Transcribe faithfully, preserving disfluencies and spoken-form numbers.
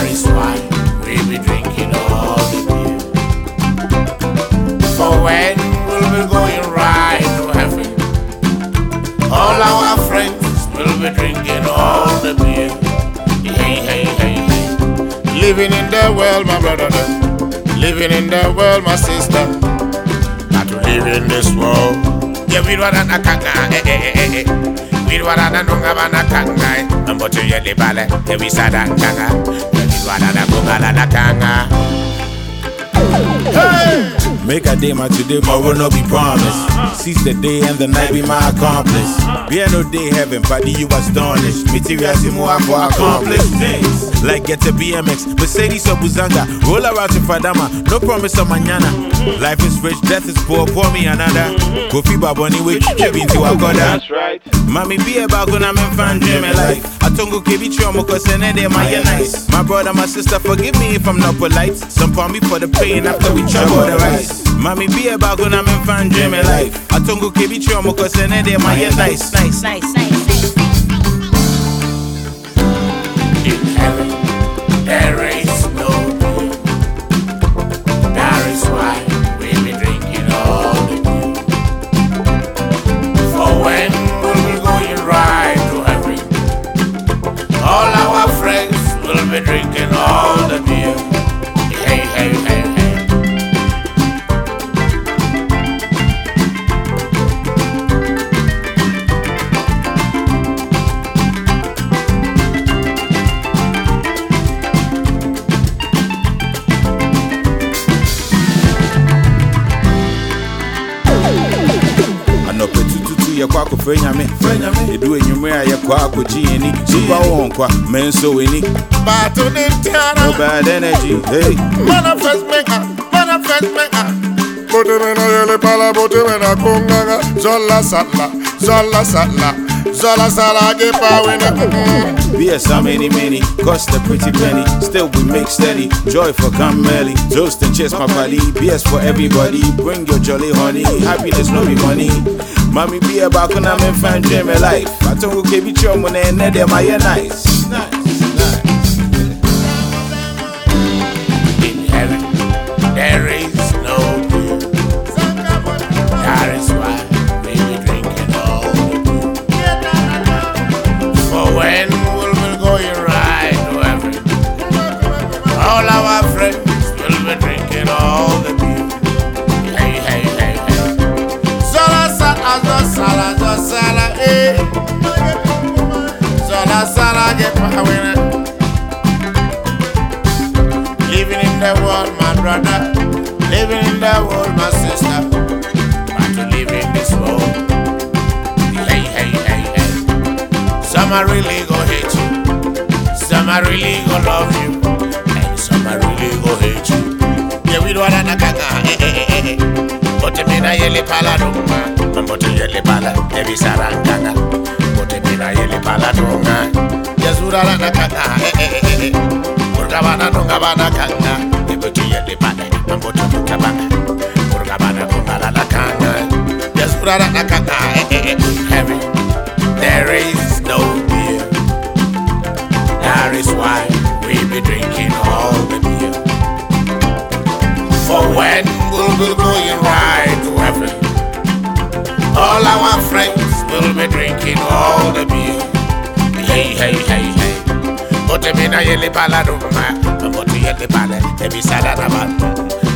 is why we be drinking all the beer. For when we'll be going right to heaven, all our friends will be drinking all the beer. Hey, hey, hey, hey. Living in the world, my brother. Living in the world, my sister. Not to live in this world. Yeah, we don't want to kanga, eh, eh, eh, eh. We don't want to nunga bana kanga. Number two, yeah, the ballet. Yeah, we sadan kanga. Yeah, we don't want to kungala na kanga. Hey! Make a day my today, but will not be promised. Seize the day and the night be my accomplice. Be no day heaven, buddy, you astonished. Materials you more for accomplished things. Like get a B M X, Mercedes or Buzanga. Roll around to Fadama, no promise of manana. Life is rich, death is poor, pour me another. Kofi Baboni, we keep into a god. That's right. Mommy be about gonna make fan dreaming life. I tongo kebi chomo cause ene de my nice. My brother, my sister, forgive me if I'm not polite. Some palm me for the pain after we chop all the rice. Mommy be about gonna make fan dreaming life. I tongo kebi chomo cause ene de my nice. Nice, nice, nice. In heaven, there is no beer. That is why we be drinking all the beer. For when we'll be going right to heaven, all our friends will be drinking all the beer. Hey, hey, hey, hey. Ye kwako frenya me frenya me edu enyumre aye kwako jieni super won kwa men so weni Bato nintana no bad energy hey manifest maker manifest maker bote mena yele pala bote mena kungaga zola sala zola sala zola sala ge pawena be a so many many cost a pretty penny still we make steady joy for come early toast and chest my body B S for everybody bring your jolly honey happiness no be money. Mommy be about when I'm in fan dreaming life. I told you keep it your money and they're my nice. Nice, nice. In heaven, there is no beer. That is why we be drinking all the beer. For when we'll be going right to heaven, all our friends will be drinking all the beer. Hey, hey, hey, hey. Zola sala, zola sala, zola sala, eh. Zola sala, get power. Living in the world, my brother. Living in the world, my sister. But to live in this world. Hey, hey, hey, hey. Some are really gonna hate you. Some are really gonna love you. And some are really gonna hate you. Yeah, we don't wanna kaka, eh, eh, eh, eh. Bote mina yele pala dunga, bote yele pala ebi saranganga. Bote mina yele pala dunga, yazura la nakanga, eh eh eh eh. Burga bana dunga bana kanga, bote yele pala, bote dunga bana. Burga bana dunga la nakanga, yazura la nakanga, eh eh eh. Heaven, there is no beer. That is why we be drinking all the beer. For when we'll be going right to heaven, all our friends will be drinking all the beer. Hey, hey, hey, hey. Bote mina yele pala duma, bote yele pala, ebi sada na ban.